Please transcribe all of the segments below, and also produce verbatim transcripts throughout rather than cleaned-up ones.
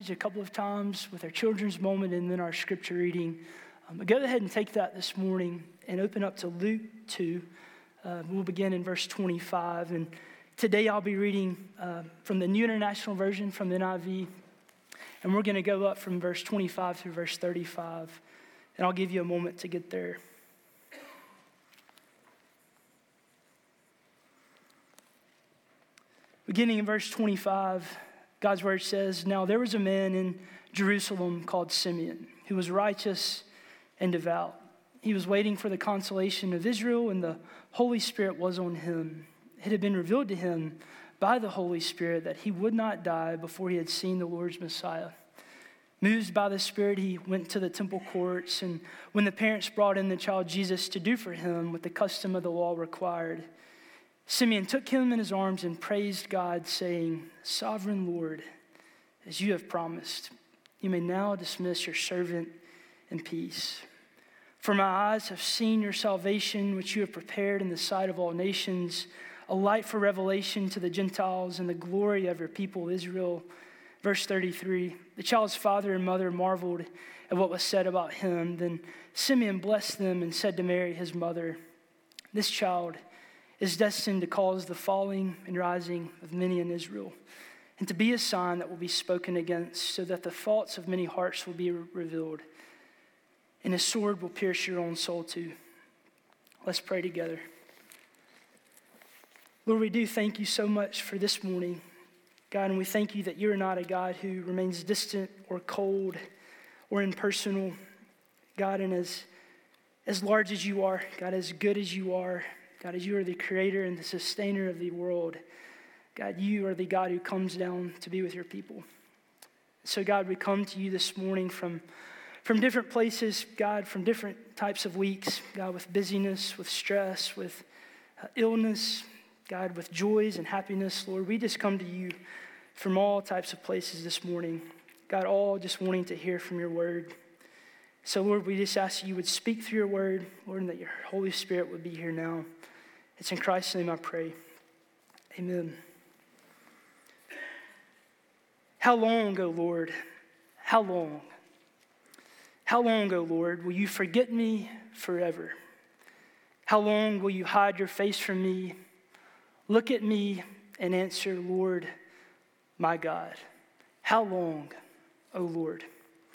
a couple of times with our children's moment and then our scripture reading. Um, but go ahead and take that this morning and open up to Luke two. Uh, we'll begin in verse twenty-five. And today I'll be reading uh, from the New International Version from the N I V. And we're going to go up from verse twenty-five through verse thirty-five. And I'll give you a moment to get there. Beginning in verse twenty-five, God's word says, "Now there was a man in Jerusalem called Simeon, who was righteous and devout. He was waiting for the consolation of Israel, and the Holy Spirit was on him. It had been revealed to him by the Holy Spirit that he would not die before he had seen the Lord's Messiah. Moved by the Spirit, he went to the temple courts, and when the parents brought in the child Jesus to do for him what the custom of the law required, Simeon took him in his arms and praised God, saying, 'Sovereign Lord, as you have promised, you may now dismiss your servant in peace. For my eyes have seen your salvation, which you have prepared in the sight of all nations, a light for revelation to the Gentiles and the glory of your people Israel.'" Verse thirty-three, the child's father and mother marveled at what was said about him. Then Simeon blessed them and said to Mary, his mother, "This child is destined to cause the falling and rising of many in Israel, and to be a sign that will be spoken against, so that the thoughts of many hearts will be revealed, and a sword will pierce your own soul too." Let's pray together. Lord, we do thank you so much for this morning, God, and we thank you that you're not a God who remains distant or cold or impersonal, God, and as, as large as you are, God, as good as you are, God, as you are the creator and the sustainer of the world, God, you are the God who comes down to be with your people. So, God, we come to you this morning from, from different places, God, from different types of weeks, God, with busyness, with stress, with uh, illness, God, with joys and happiness. Lord, we just come to you from all types of places this morning, God, all just wanting to hear from your word. So, Lord, we just ask you would speak through your word, Lord, and that your Holy Spirit would be here now. It's in Christ's name I pray. Amen. How long, O Lord? How long? How long, O Lord, will you forget me forever? How long will you hide your face from me? Look at me and answer, Lord, my God. How long, O Lord?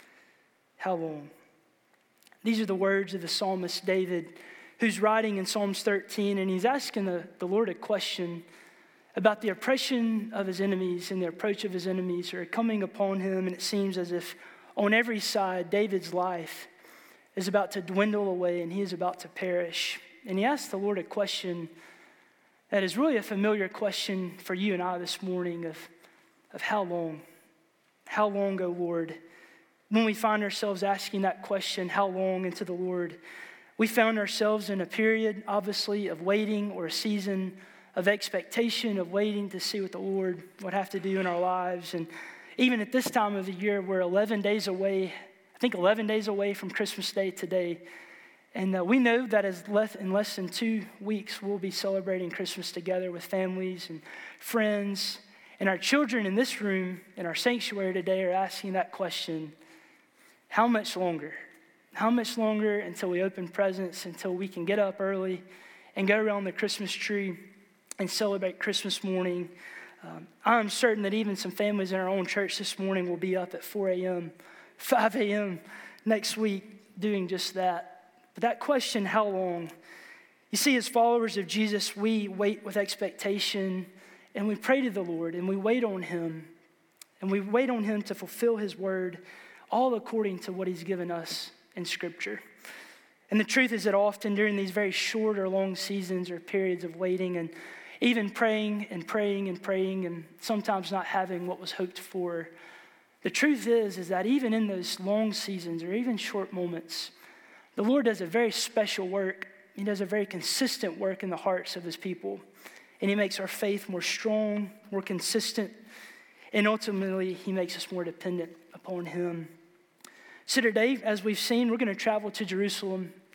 How long? These are the words of the psalmist David, who's writing in Psalms thirteen, and he's asking the, the Lord a question about the oppression of his enemies and the approach of his enemies are coming upon him, and it seems as if on every side, David's life is about to dwindle away and he is about to perish. And he asks the Lord a question that is really a familiar question for you and I this morning of, of how long? How long, O Lord? When we find ourselves asking that question, how long, into the Lord, we found ourselves in a period, obviously, of waiting, or a season of expectation, of waiting to see what the Lord would have to do in our lives. And even at this time of the year, we're eleven days away, I think eleven days away from Christmas Day today. And uh, we know that as less, in less than two weeks, we'll be celebrating Christmas together with families and friends. And our children in this room, in our sanctuary today, are asking that question, how much longer? How much longer until we open presents, until we can get up early and go around the Christmas tree and celebrate Christmas morning? Um, I'm certain that even some families in our own church this morning will be up at four a.m., five a.m. next week doing just that. But that question, how long? You see, as followers of Jesus, we wait with expectation and we pray to the Lord and we wait on him and we wait on him to fulfill his word, all according to what he's given us in Scripture. And the truth is that often during these very short or long seasons or periods of waiting and even praying and praying and praying and sometimes not having what was hoped for, the truth is, is that even in those long seasons or even short moments, the Lord does a very special work. He does a very consistent work in the hearts of his people. And he makes our faith more strong, more consistent, and ultimately he makes us more dependent upon him. So today, as we've seen, we're going to travel to Jerusalem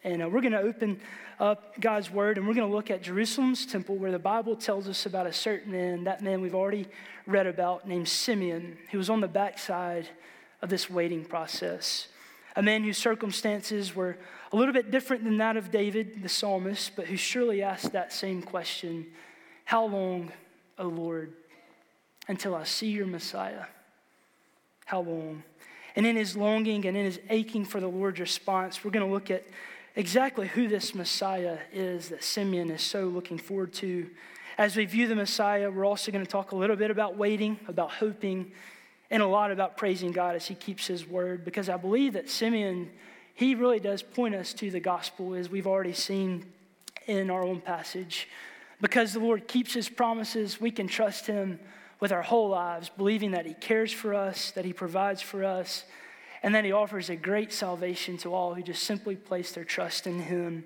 And uh, we're going to open up God's word, and we're going to look at Jerusalem's temple, where the Bible tells us about a certain man, that man we've already read about, named Simeon, who was on the backside of this waiting process. A man whose circumstances were a little bit different than that of David, the psalmist, but who surely asked that same question: how long, O Lord, until I see your Messiah? How long? And in his longing and in his aching for the Lord's response, we're going to look at exactly who this Messiah is that Simeon is so looking forward to. As we view the Messiah, we're also going to talk a little bit about waiting, about hoping, and a lot about praising God as he keeps his word, because I believe that Simeon, he really does point us to the gospel, as we've already seen in our own passage. Because the Lord keeps his promises, we can trust him with our whole lives, believing that he cares for us, that he provides for us, and that he offers a great salvation to all who just simply place their trust in him.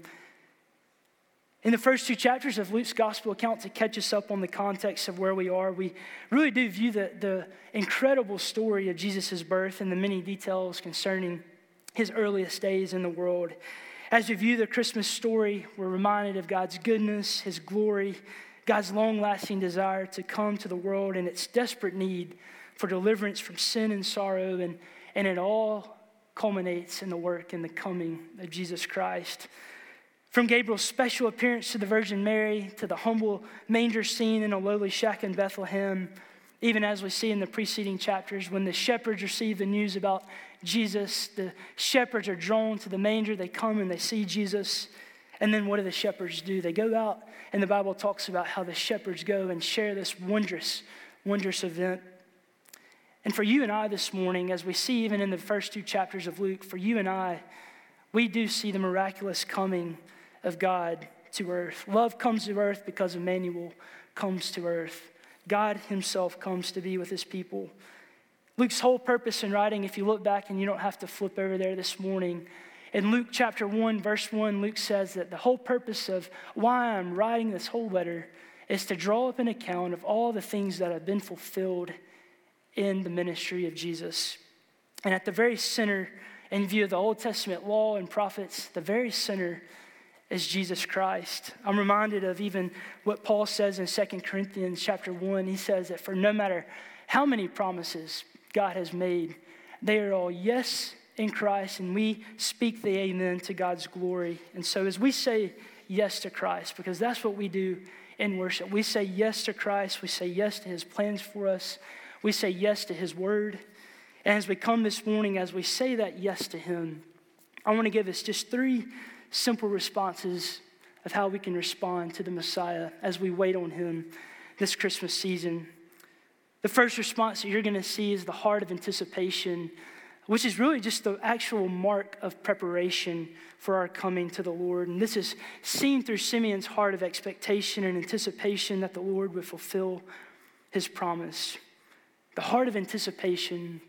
In the first two chapters of Luke's gospel account, to catch us up on the context of where we are, we really do view the, the incredible story of Jesus' birth and the many details concerning his earliest days in the world. As we view the Christmas story, we're reminded of God's goodness, his glory, God's long-lasting desire to come to the world and its desperate need for deliverance from sin and sorrow, and, and it all culminates in the work and the coming of Jesus Christ. From Gabriel's special appearance to the Virgin Mary, to the humble manger scene in a lowly shack in Bethlehem, even as we see in the preceding chapters, when the shepherds receive the news about Jesus, the shepherds are drawn to the manger, they come and they see Jesus, and then what do the shepherds do? They go out, and the Bible talks about how the shepherds go and share this wondrous, wondrous event. And for you and I this morning, as we see even in the first two chapters of Luke, for you and I, we do see the miraculous coming of God to earth. Love comes to earth because Emmanuel comes to earth. God himself comes to be with his people. Luke's whole purpose in writing, if you look back, and you don't have to flip over there this morning, in Luke chapter one, verse one, Luke says that the whole purpose of why I'm writing this whole letter is to draw up an account of all the things that have been fulfilled in the ministry of Jesus. And at the very center, in view of the Old Testament law and prophets, the very center is Jesus Christ. I'm reminded of even what Paul says in Second Corinthians chapter one. He says that for no matter how many promises God has made, they are all yes in Christ, and we speak the amen to God's glory. And so as we say yes to Christ, because that's what we do in worship, we say yes to Christ, we say yes to his plans for us, we say yes to his word. And as we come this morning, as we say that yes to him, I want to give us just three simple responses of how we can respond to the Messiah as we wait on him this Christmas season. The first response that you're going to see is the heart of anticipation, which is really just the actual mark of preparation for our coming to the Lord. And this is seen through Simeon's heart of expectation and anticipation that the Lord would fulfill his promise. The heart of anticipation.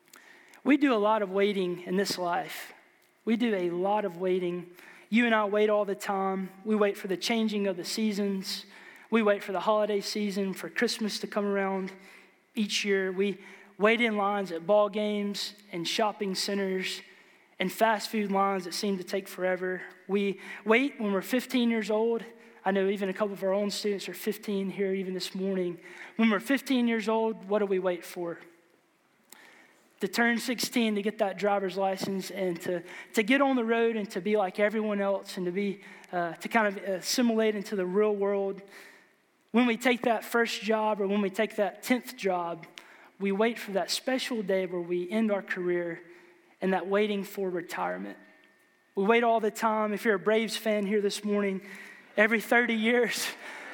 We do a lot of waiting in this life. We do a lot of waiting. You and I wait all the time. We wait for the changing of the seasons. We wait for the holiday season, for Christmas to come around each year. We wait in lines at ball games and shopping centers and fast food lines that seem to take forever. We wait when we're fifteen years old. I know even a couple of our own students are fifteen here even this morning. When we're fifteen years old, what do we wait for? To turn sixteen, to get that driver's license, and to, to get on the road and to be like everyone else, and to be uh, to kind of assimilate into the real world. When we take that first job, or when we take that tenth job, we wait for that special day where we end our career, and that waiting for retirement. We wait all the time. If you're a Braves fan here this morning, every thirty years,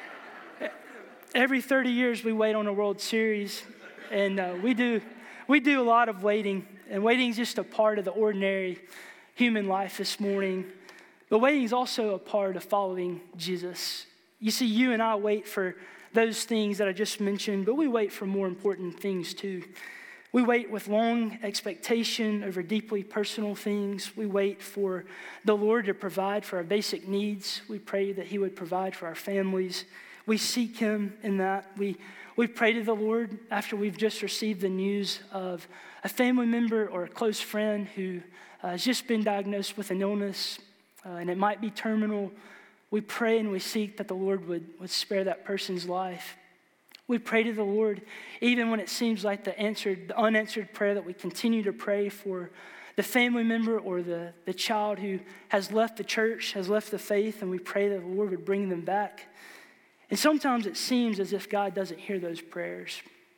every thirty years we wait on a World Series, and uh, we do we do a lot of waiting, and waiting is just a part of the ordinary human life this morning. But waiting is also a part of following Jesus. You see, you and I wait for those things that I just mentioned, but we wait for more important things too. We wait with long expectation over deeply personal things. We wait for the Lord to provide for our basic needs. We pray that he would provide for our families. We seek him in that. We, we pray to the Lord after we've just received the news of a family member or a close friend who uh, has just been diagnosed with an illness. uh, and it might be terminal, we pray and we seek that the Lord would, would spare that person's life. We pray to the Lord, even when it seems like the answered, the unanswered prayer, that we continue to pray for the family member or the, the child who has left the church, has left the faith, and we pray that the Lord would bring them back. And sometimes it seems as if God doesn't hear those prayers.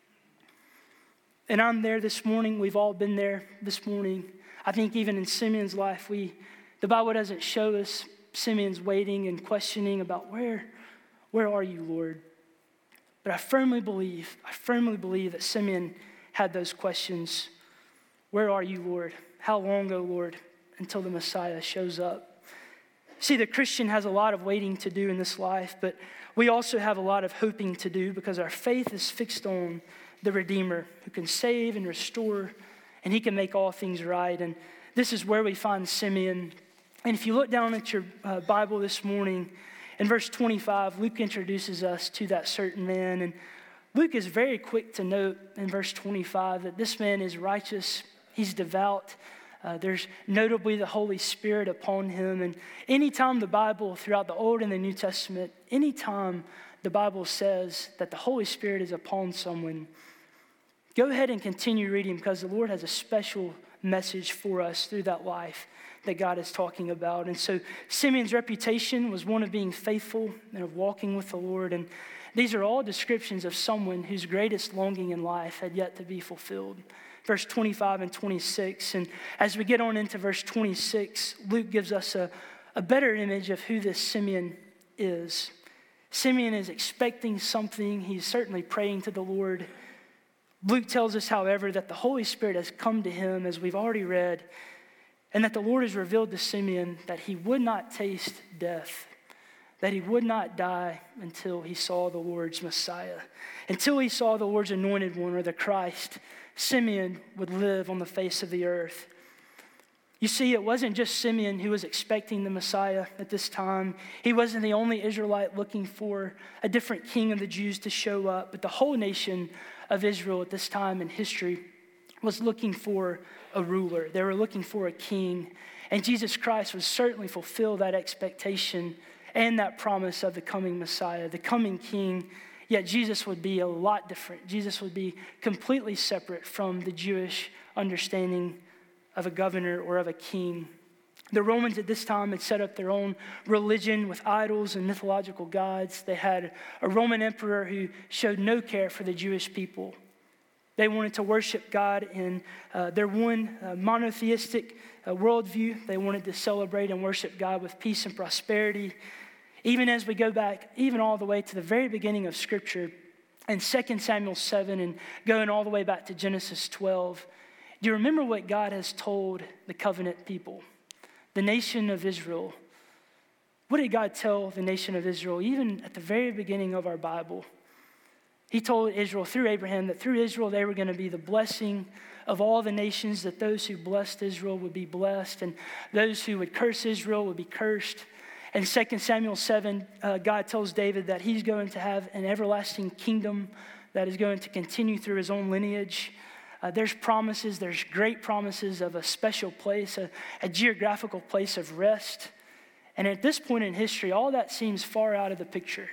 And I'm there this morning. We've all been there this morning. I think even in Simeon's life, we the Bible doesn't show us Simeon's waiting and questioning about where, where are you, Lord? But I firmly believe, I firmly believe that Simeon had those questions. Where are you, Lord? How long, O Lord, until the Messiah shows up? See, the Christian has a lot of waiting to do in this life, but we also have a lot of hoping to do because our faith is fixed on the Redeemer who can save and restore, and he can make all things right. And this is where we find Simeon. And if you look down at your uh, Bible this morning, in verse twenty-five, Luke introduces us to that certain man. And Luke is very quick to note in verse twenty-five that this man is righteous, he's devout. Uh, there's notably the Holy Spirit upon him. And anytime the Bible, throughout the Old and the New Testament, anytime the Bible says that the Holy Spirit is upon someone, go ahead and continue reading because the Lord has a special message for us through that life that God is talking about. And so Simeon's reputation was one of being faithful and of walking with the Lord. And these are all descriptions of someone whose greatest longing in life had yet to be fulfilled. Verse twenty-five and twenty-six. And as we get on into verse twenty-six, Luke gives us a, a better image of who this Simeon is. Simeon is expecting something. He's certainly praying to the Lord. Luke tells us, however, that the Holy Spirit has come to him, as we've already read, and that the Lord has revealed to Simeon that he would not taste death, that he would not die until he saw the Lord's Messiah. Until he saw the Lord's anointed one, or the Christ, Simeon would live on the face of the earth. You see, it wasn't just Simeon who was expecting the Messiah at this time. He wasn't the only Israelite looking for a different king of the Jews to show up, but the whole nation of Israel at this time in history was looking for a ruler. They were looking for a king. And Jesus Christ would certainly fulfill that expectation and that promise of the coming Messiah, the coming king. Yet Jesus would be a lot different. Jesus would be completely separate from the Jewish understanding of a governor or of a king. The Romans at this time had set up their own religion with idols and mythological gods. They had a Roman emperor who showed no care for the Jewish people. They wanted to worship God in uh, their one uh, monotheistic uh, worldview. They wanted to celebrate and worship God with peace and prosperity. Even as we go back, even all the way to the very beginning of Scripture, in Second Samuel seven and going all the way back to Genesis twelve, do you remember what God has told the covenant people, the nation of Israel? What did God tell the nation of Israel, even at the very beginning of our Bible? He told Israel through Abraham that through Israel they were going to be the blessing of all the nations, that those who blessed Israel would be blessed, and those who would curse Israel would be cursed. In Second Samuel seven, uh, God tells David that he's going to have an everlasting kingdom that is going to continue through his own lineage. Uh, there's promises, there's great promises of a special place, a, a geographical place of rest. And at this point in history, all that seems far out of the picture.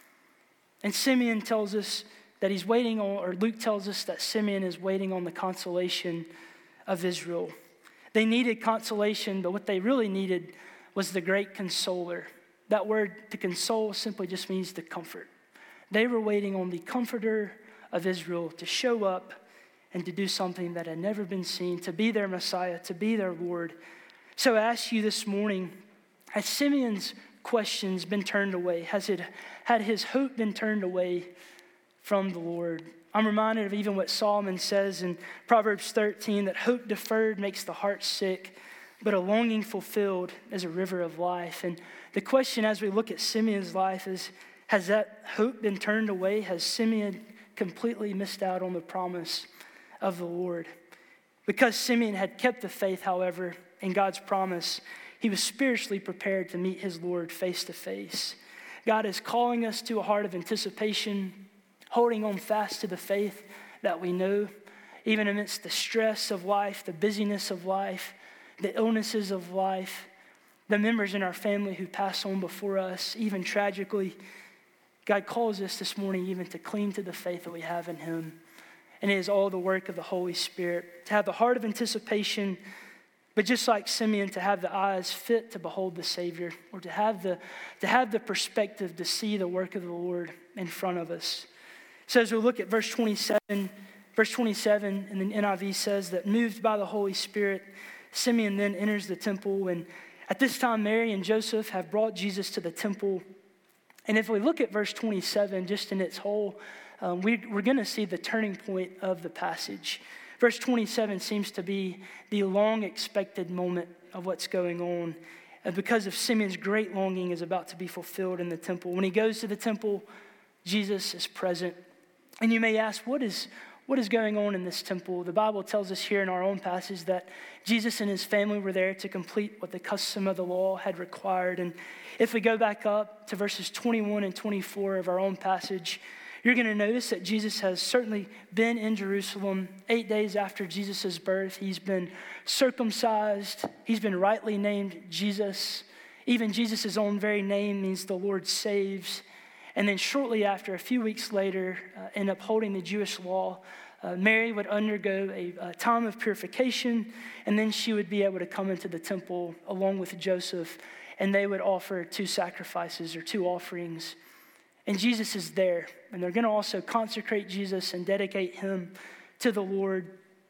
And Simeon tells us that he's waiting on, or Luke tells us that Simeon is waiting on the consolation of Israel. They needed consolation, but what they really needed was the great consoler. That word, to console, simply just means to comfort. They were waiting on the comforter of Israel to show up and to do something that had never been seen, to be their Messiah, to be their Lord. So I ask you this morning, has Simeon's questions been turned away? Has it had his hope been turned away from the Lord? I'm reminded of even what Solomon says in Proverbs thirteen, that hope deferred makes the heart sick, but a longing fulfilled is a river of life. And the question as we look at Simeon's life is, has that hope been turned away? Has Simeon completely missed out on the promise of the Lord? Because Simeon had kept the faith, however, in God's promise, he was spiritually prepared to meet his Lord face to face. God is calling us to a heart of anticipation, holding on fast to the faith that we know, even amidst the stress of life, the busyness of life, the illnesses of life, the members in our family who pass on before us, even tragically. God calls us this morning even to cling to the faith that we have in him. And it is all the work of the Holy Spirit. To have the heart of anticipation, but just like Simeon, to have the eyes fit to behold the Savior, or to have the, to have the perspective to see the work of the Lord in front of us. So as we look at verse twenty-seven, verse twenty-seven in the N I V says that moved by the Holy Spirit, Simeon then enters the temple. And at this time, Mary and Joseph have brought Jesus to the temple. And if we look at verse twenty-seven, just in its whole, um, we, we're going to see the turning point of the passage. Verse twenty-seven seems to be the long-expected moment of what's going on, and because of Simeon's great longing is about to be fulfilled in the temple. When he goes to the temple, Jesus is present. And you may ask, what is what is going on in this temple? The Bible tells us here in our own passage that Jesus and his family were there to complete what the custom of the law had required. And if we go back up to verses twenty-one and twenty-four of our own passage, you're going to notice that Jesus has certainly been in Jerusalem eight days after Jesus' birth. He's been circumcised. He's been rightly named Jesus. Even Jesus' own very name means the Lord saves. And then shortly after, a few weeks later, uh, in upholding the Jewish law, uh, Mary would undergo a, a time of purification, and then she would be able to come into the temple along with Joseph, and they would offer two sacrifices or two offerings. And Jesus is there, and they're going to also consecrate Jesus and dedicate him to the Lord.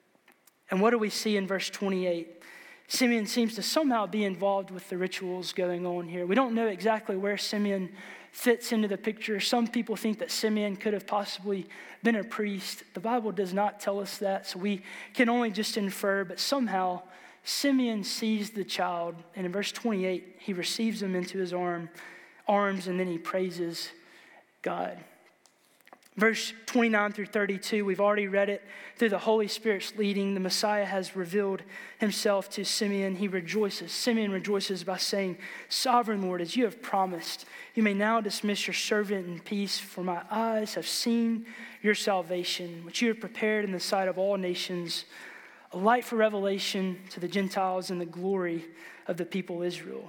And what do we see in verse twenty-eight? Simeon seems to somehow be involved with the rituals going on here. We don't know exactly where Simeon fits into the picture. Some people think that Simeon could have possibly been a priest. The Bible does not tell us that, so we can only just infer, but somehow Simeon sees the child, and in verse twenty-eight, he receives him into his arm, arms, and then he praises God. Verse twenty-nine through thirty-two, we've already read it. Through the Holy Spirit's leading, the Messiah has revealed himself to Simeon. He rejoices. Simeon rejoices by saying, "Sovereign Lord, as you have promised, you may now dismiss your servant in peace, for my eyes have seen your salvation, which you have prepared in the sight of all nations, a light for revelation to the Gentiles and the glory of the people Israel."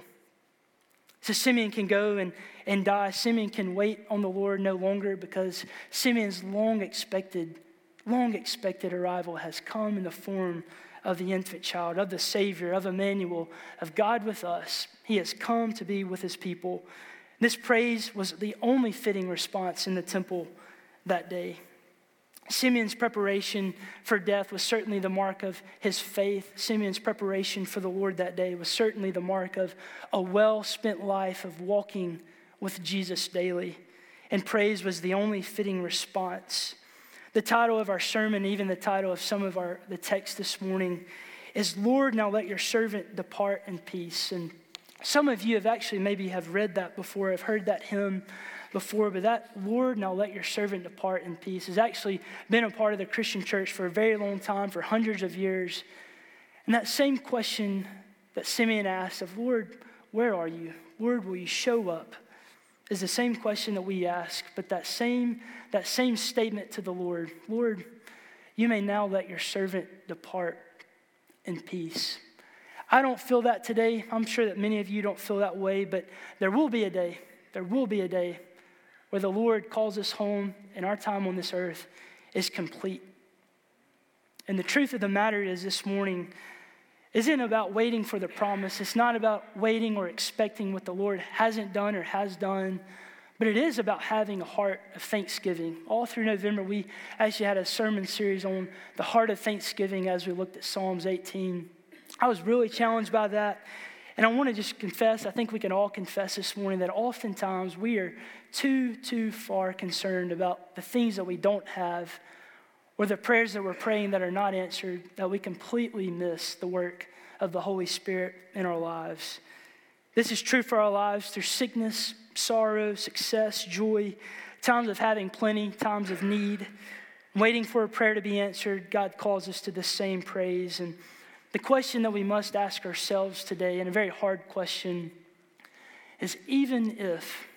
So Simeon can go and, and die. Simeon can wait on the Lord no longer because Simeon's long expected, long expected arrival has come in the form of the infant child, of the Savior, of Emmanuel, of God with us. He has come to be with his people. This praise was the only fitting response in the temple that day. Simeon's preparation for death was certainly the mark of his faith. Simeon's preparation for the Lord that day was certainly the mark of a well-spent life of walking with Jesus daily. And praise was the only fitting response. The title of our sermon, even the title of some of our the text this morning, is "Lord, now let your servant depart in peace." And some of you have actually maybe have read that before, have heard that hymn before, but that "Lord, now let your servant depart in peace" has actually been a part of the Christian church for a very long time, for hundreds of years. And that same question that Simeon asked of, "Lord, where are you? Lord, will you show up?" is the same question that we ask, but that same, that same statement to the Lord, "Lord, you may now let your servant depart in peace." I don't feel that today. I'm sure that many of you don't feel that way, but there will be a day, there will be a day where the Lord calls us home and our time on this earth is complete. And the truth of the matter is this morning isn't about waiting for the promise. It's not about waiting or expecting what the Lord hasn't done or has done, but it is about having a heart of thanksgiving. All through November, we actually had a sermon series on the heart of thanksgiving as we looked at Psalms eighteen. I was really challenged by that. And I want to just confess, I think we can all confess this morning that oftentimes we are too, too far concerned about the things that we don't have or the prayers that we're praying that are not answered, that we completely miss the work of the Holy Spirit in our lives. This is true for our lives through sickness, sorrow, success, joy, times of having plenty, times of need, waiting for a prayer to be answered. God calls us to the same praise. And the question that we must ask ourselves today, and a very hard question, is even if,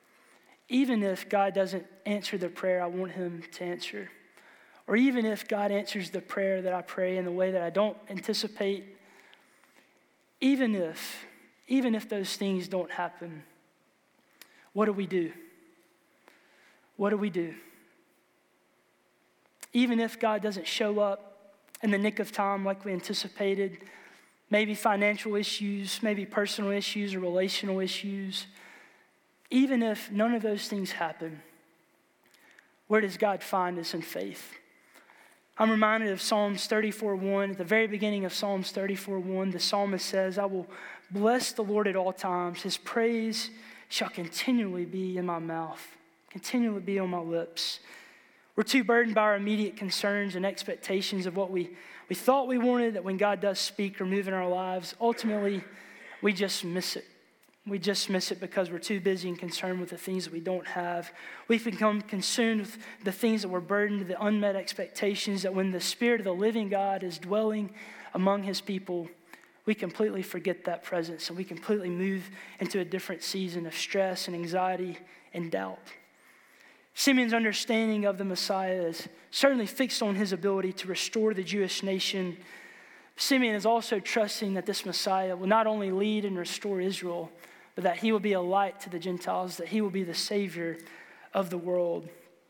even if God doesn't answer the prayer I want him to answer, or even if God answers the prayer that I pray in the way that I don't anticipate, even if, even if those things don't happen, what do we do? What do we do? Even if God doesn't show up in the nick of time like we anticipated, maybe financial issues, maybe personal issues or relational issues, even if none of those things happen, where does God find us in faith? I'm reminded of Psalms thirty-four one. At the very beginning of Psalms thirty-four one, the psalmist says, I will bless the Lord at all times. His praise shall continually be in my mouth, continually be on my lips. We're too burdened by our immediate concerns and expectations of what we, we thought we wanted, that when God does speak or move in our lives, ultimately we just miss it. We just miss it because we're too busy and concerned with the things that we don't have. We've become consumed with the things that we're burdened, the unmet expectations, that when the Spirit of the living God is dwelling among his people, we completely forget that presence and we completely move into a different season of stress and anxiety and doubt. Simeon's understanding of the Messiah is certainly fixed on his ability to restore the Jewish nation. Simeon is also trusting that this Messiah will not only lead and restore Israel, but that he will be a light to the Gentiles, that he will be the Savior of the world.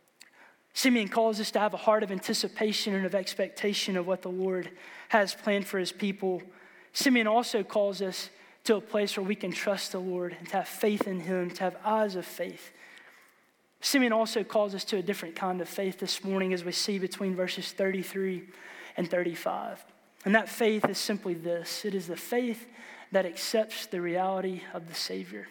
Simeon calls us to have a heart of anticipation and of expectation of what the Lord has planned for his people. Simeon also calls us to a place where we can trust the Lord and to have faith in him, to have eyes of faith. Simeon also calls us to a different kind of faith this morning, as we see between verses thirty-three and thirty-five. And that faith is simply this. It is the faith that accepts the reality of the Savior.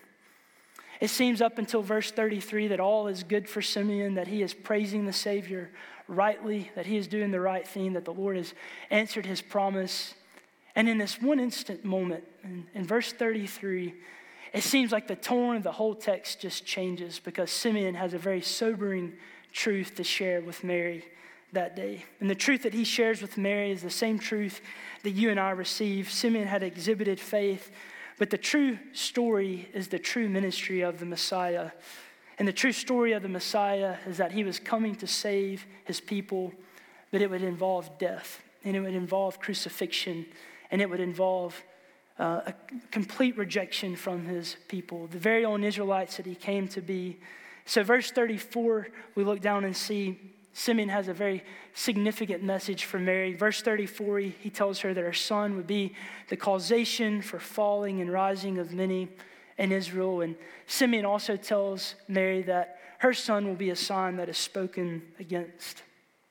It seems up until verse thirty-three that all is good for Simeon, that he is praising the Savior rightly, that he is doing the right thing, that the Lord has answered his promise. And in this one instant moment, in, in verse thirty-three, it seems like the tone of the whole text just changes, because Simeon has a very sobering truth to share with Mary that day. And the truth that he shares with Mary is the same truth that you and I receive. Simeon had exhibited faith, but the true story is the true ministry of the Messiah. And the true story of the Messiah is that he was coming to save his people, but it would involve death, and it would involve crucifixion, and it would involve Uh, a complete rejection from his people, the very own Israelites that he came to be. So verse thirty-four, we look down and see Simeon has a very significant message for Mary. Verse thirty-four, he, he tells her that her son would be the causation for falling and rising of many in Israel. And Simeon also tells Mary that her son will be a sign that is spoken against.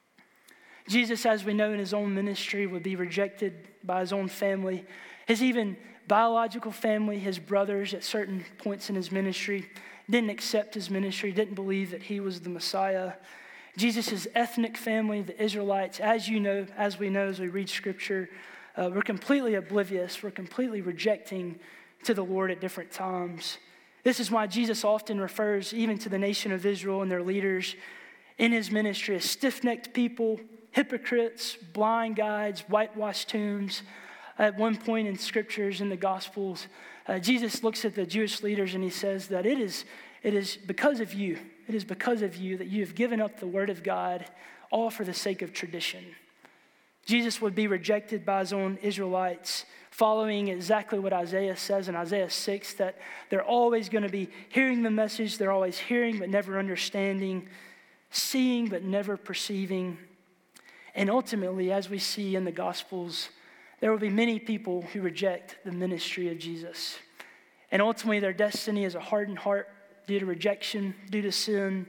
Jesus, as we know in his own ministry, would be rejected by his own family. His even biological family, his brothers at certain points in his ministry, didn't accept his ministry, didn't believe that he was the Messiah. Jesus' ethnic family, the Israelites, as you know, as we know, as we read scripture, uh, we're completely oblivious. We're completely rejecting to the Lord at different times. This is why Jesus often refers even to the nation of Israel and their leaders in his ministry as stiff-necked people, hypocrites, blind guides, whitewashed tombs. At one point in scriptures, in the Gospels, uh, Jesus looks at the Jewish leaders and he says that it is, it is because of you, it is because of you that you have given up the word of God, all for the sake of tradition. Jesus would be rejected by his own Israelites, following exactly what Isaiah says in Isaiah six, that they're always going to be hearing the message, they're always hearing but never understanding, seeing but never perceiving. And ultimately, as we see in the Gospels, there will be many people who reject the ministry of Jesus. And ultimately, their destiny is a hardened heart due to rejection, due to sin.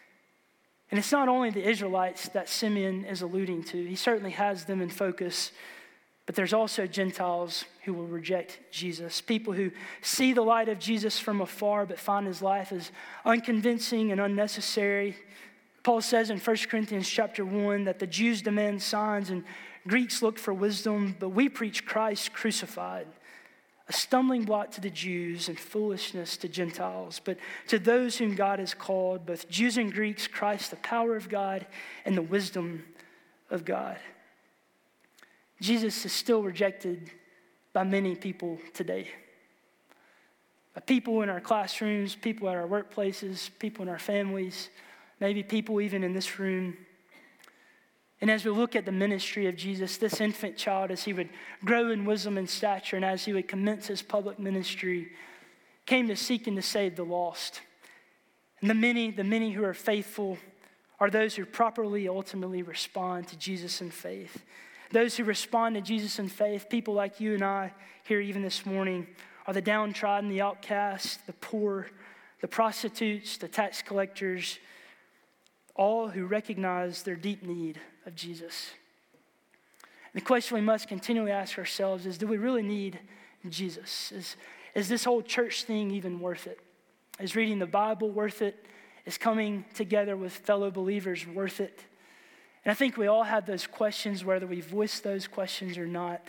And it's not only the Israelites that Simeon is alluding to. He certainly has them in focus. But there's also Gentiles who will reject Jesus. People who see the light of Jesus from afar but find his life as unconvincing and unnecessary. Paul says in First Corinthians chapter one that the Jews demand signs and Greeks look for wisdom, but we preach Christ crucified, a stumbling block to the Jews and foolishness to Gentiles. But to those whom God has called, both Jews and Greeks, Christ, the power of God and the wisdom of God. Jesus is still rejected by many people today. By people in our classrooms, people at our workplaces, people in our families, maybe people even in this room. And as we look at the ministry of Jesus, this infant child, as he would grow in wisdom and stature, and as he would commence his public ministry, came to seek and to save the lost. And the many, the many who are faithful are those who properly, ultimately respond to Jesus in faith. Those who respond to Jesus in faith, people like you and I here even this morning, are the downtrodden, the outcast, the poor, the prostitutes, the tax collectors, all who recognize their deep need of Jesus. And the question we must continually ask ourselves is, do we really need Jesus? Is, is this whole church thing even worth it? Is reading the Bible worth it? Is coming together with fellow believers worth it? And I think we all have those questions, whether we voice those questions or not.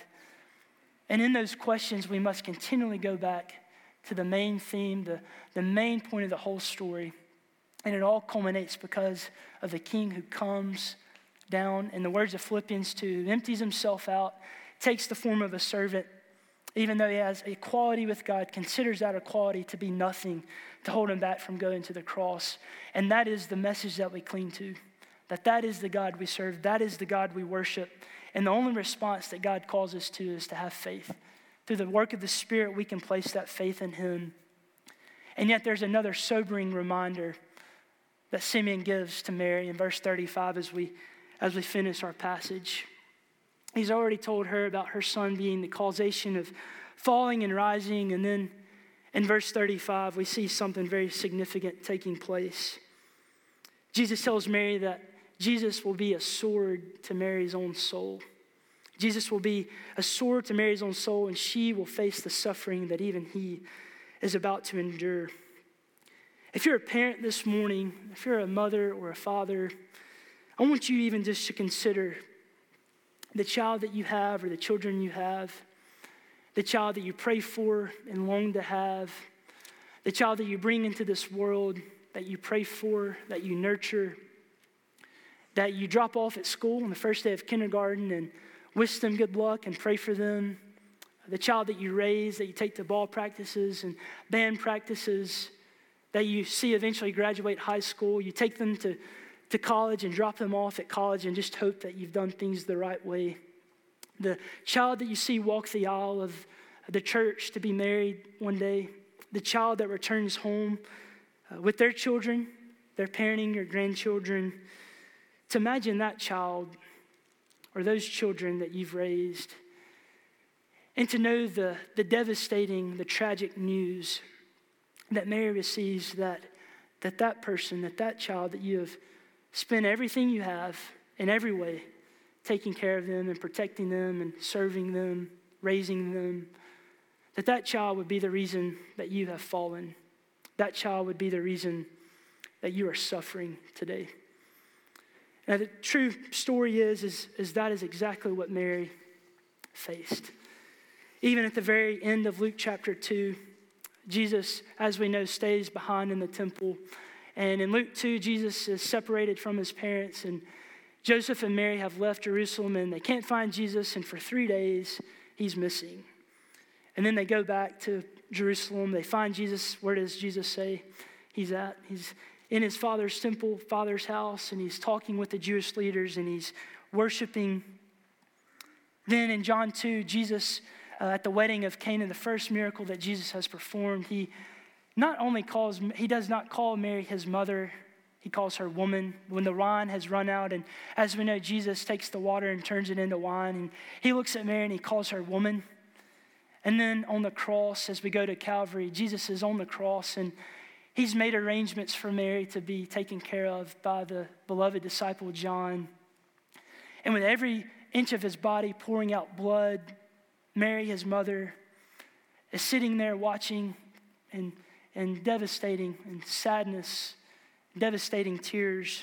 And in those questions, we must continually go back to the main theme, the, the main point of the whole story. And it all culminates because of the King who comes down, in the words of Philippians two, empties himself out, takes the form of a servant, even though he has equality with God, considers that equality to be nothing to hold him back from going to the cross. And that is the message that we cling to, that that is the God we serve, that is the God we worship. And the only response that God calls us to is to have faith. Through the work of the Spirit, we can place that faith in him. And yet there's another sobering reminder that Simeon gives to Mary in verse thirty-five as we, as we finish our passage. He's already told her about her son being the causation of falling and rising. And then in verse thirty-five, we see something very significant taking place. Jesus tells Mary that Jesus will be a sword to Mary's own soul. Jesus will be a sword to Mary's own soul, and she will face the suffering that even he is about to endure. If you're a parent this morning, if you're a mother or a father, I want you even just to consider the child that you have or the children you have, the child that you pray for and long to have, the child that you bring into this world, that you pray for, that you nurture, that you drop off at school on the first day of kindergarten and wish them good luck and pray for them, the child that you raise, that you take to ball practices and band practices, that you see eventually graduate high school. You take them to, to college and drop them off at college and just hope that you've done things the right way. The child that you see walk the aisle of the church to be married one day. The child that returns home uh, with their children, their parenting or grandchildren. To imagine that child or those children that you've raised, and to know the, the devastating, the tragic news that Mary receives, that, that that person, that that child that you have spent everything you have in every way, taking care of them and protecting them and serving them, raising them, that that child would be the reason that you have fallen. That child would be the reason that you are suffering today. Now, the true story is, is, is that is exactly what Mary faced. Even at the very end of Luke chapter two, Jesus, as we know, stays behind in the temple. And in Luke two, Jesus is separated from his parents, and Joseph and Mary have left Jerusalem, and they can't find Jesus, and for three days, he's missing. And then they go back to Jerusalem. They find Jesus. Where does Jesus say he's at? He's in his father's temple, father's house, and he's talking with the Jewish leaders, and he's worshiping. Then in John two, Jesus, uh, at the wedding of Cana, the first miracle that Jesus has performed, he not only calls, he does not call Mary his mother, he calls her woman when the wine has run out. And as we know, Jesus takes the water and turns it into wine, and he looks at Mary and he calls her woman. And then on the cross, as we go to Calvary, Jesus is on the cross, and he's made arrangements for Mary to be taken care of by the beloved disciple John. And with every inch of his body pouring out blood, Mary, his mother, is sitting there watching and, and devastating and sadness, devastating tears.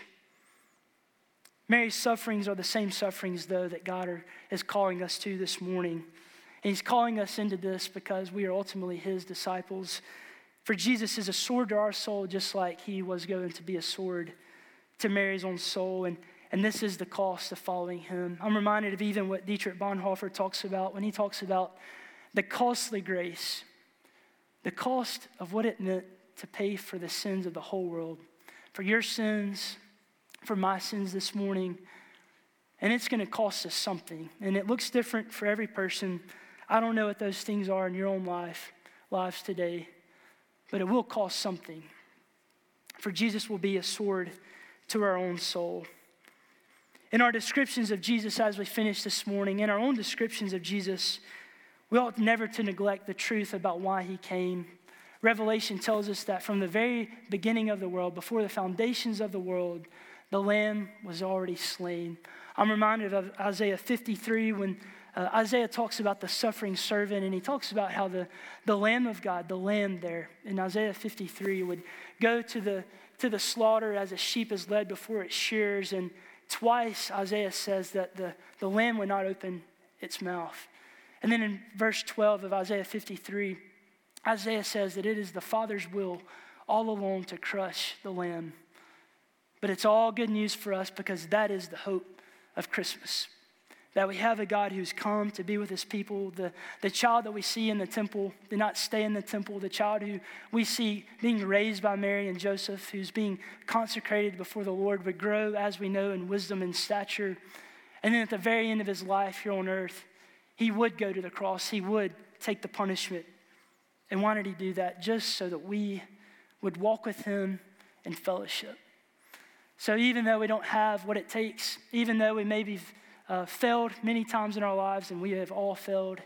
Mary's sufferings are the same sufferings, though, that God are, is calling us to this morning. And he's calling us into this because we are ultimately his disciples. For Jesus is a sword to our soul, just like he was going to be a sword to Mary's own soul. And, and this is the cost of following him. I'm reminded of even what Dietrich Bonhoeffer talks about when he talks about the costly grace, the cost of what it meant to pay for the sins of the whole world, for your sins, for my sins this morning. And it's going to cost us something. And it looks different for every person. I don't know what those things are in your own life, lives today, but it will cost something. For Jesus will be a sword to our own soul. In our descriptions of Jesus as we finish this morning, in our own descriptions of Jesus, we ought never to neglect the truth about why he came. Revelation tells us that from the very beginning of the world, before the foundations of the world, the Lamb was already slain. I'm reminded of Isaiah fifty-three when uh, Isaiah talks about the suffering servant, and he talks about how the, the Lamb of God, the Lamb there in Isaiah fifty-three, would go to the, to the slaughter as a sheep is led before its shears, and twice Isaiah says that the, the Lamb would not open its mouth. And then in verse twelve of Isaiah fifty-three, Isaiah says that it is the Father's will all along to crush the Lamb. But it's all good news for us because that is the hope of Christmas. That we have a God who's come to be with his people. The, the child that we see in the temple did not stay in the temple. The child who we see being raised by Mary and Joseph, who's being consecrated before the Lord, would grow, as we know, in wisdom and stature. And then at the very end of his life here on earth, he would go to the cross. He would take the punishment. And why did he do that? Just so that we would walk with him in fellowship. So even though we don't have what it takes, even though we maybe uh, failed many times in our lives, and we have all failed,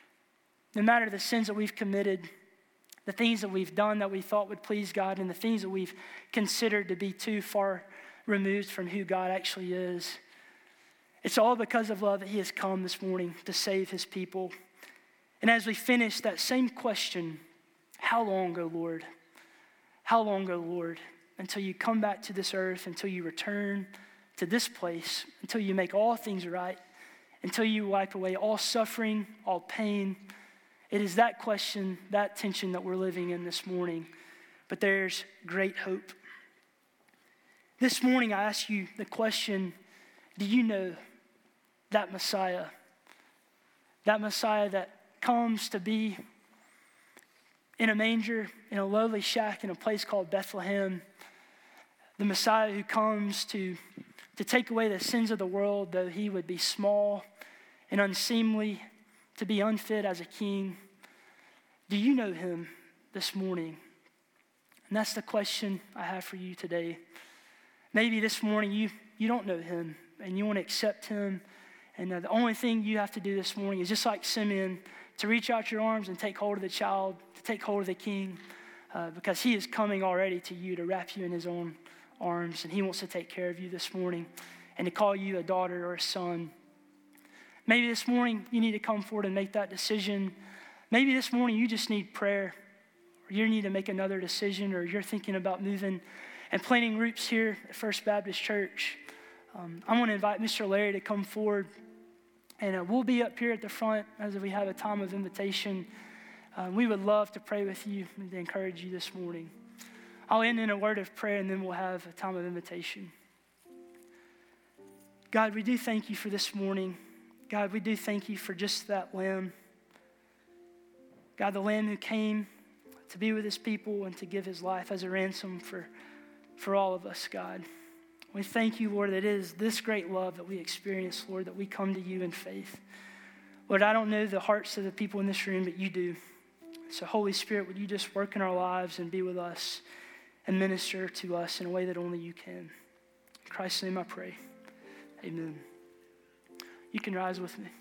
no matter the sins that we've committed, the things that we've done that we thought would please God, and the things that we've considered to be too far removed from who God actually is, it's all because of love that he has come this morning to save his people. And as we finish that same question, how long, O Lord? How long, O Lord? Until you come back to this earth, until you return to this place, until you make all things right, until you wipe away all suffering, all pain. It is that question, that tension that we're living in this morning. But there's great hope. This morning I ask you the question, do you know that Messiah? That Messiah that comes to be in a manger, in a lowly shack in a place called Bethlehem. The Messiah who comes to, to take away the sins of the world, though he would be small and unseemly, to be unfit as a king. Do you know him this morning? And that's the question I have for you today. Maybe this morning you, you don't know him and you want to accept him. And uh, the only thing you have to do this morning is just like Simeon, to reach out your arms and take hold of the child, to take hold of the king, uh, because he is coming already to you to wrap you in his own arms, and he wants to take care of you this morning and to call you a daughter or a son. Maybe this morning you need to come forward and make that decision. Maybe this morning you just need prayer, or you need to make another decision, or you're thinking about moving and planting roots here at First Baptist Church. Um, I want to invite Mister Larry to come forward, and uh, we'll be up here at the front as we have a time of invitation. Uh, we would love to pray with you and to encourage you this morning. I'll end in a word of prayer, and then we'll have a time of invitation. God, we do thank you for this morning. God, we do thank you for just that Lamb. God, the Lamb who came to be with his people and to give his life as a ransom for, for all of us, God. We thank you, Lord, that it is this great love that we experience, Lord, that we come to you in faith. Lord, I don't know the hearts of the people in this room, but you do. So, Holy Spirit, would you just work in our lives and be with us and minister to us in a way that only you can. In Christ's name I pray. Amen. You can rise with me.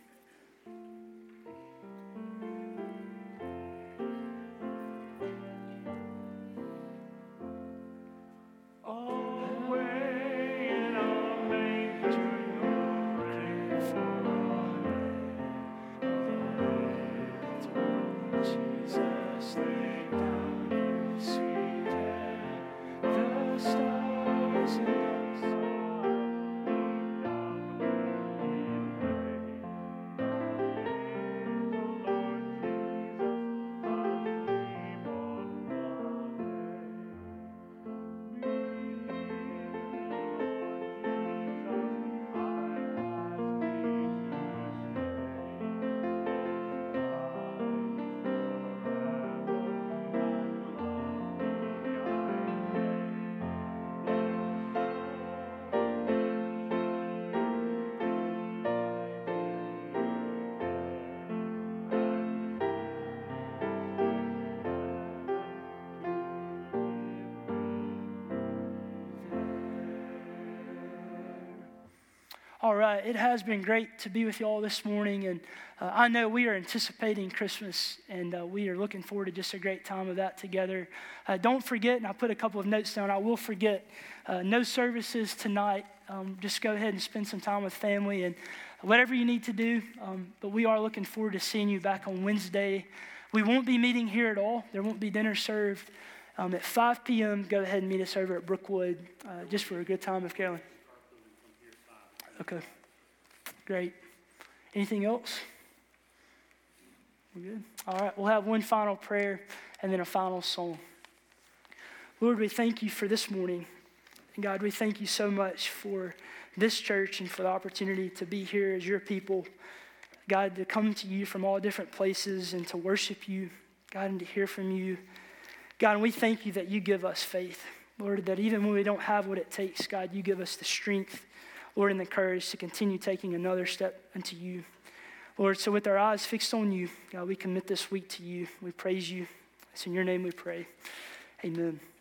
All right, it has been great to be with you all this morning, and uh, I know we are anticipating Christmas, and uh, we are looking forward to just a great time of that together. Uh, don't forget, and I put a couple of notes down, I will forget, uh, no services tonight. Um, just go ahead and spend some time with family and whatever you need to do, um, but we are looking forward to seeing you back on Wednesday. We won't be meeting here at all. There won't be dinner served. Um, at five p.m., go ahead and meet us over at Brookwood, uh, just for a good time with Carolyn. Okay, great. Anything else? We're good? All right, we'll have one final prayer and then a final song. Lord, we thank you for this morning. And God, we thank you so much for this church and for the opportunity to be here as your people. God, to come to you from all different places and to worship you, God, and to hear from you. God, and we thank you that you give us faith. Lord, that even when we don't have what it takes, God, you give us the strength, Lord, and the courage to continue taking another step into you. Lord, so with our eyes fixed on you, God, we commit this week to you. We praise you. It's in your name we pray. Amen.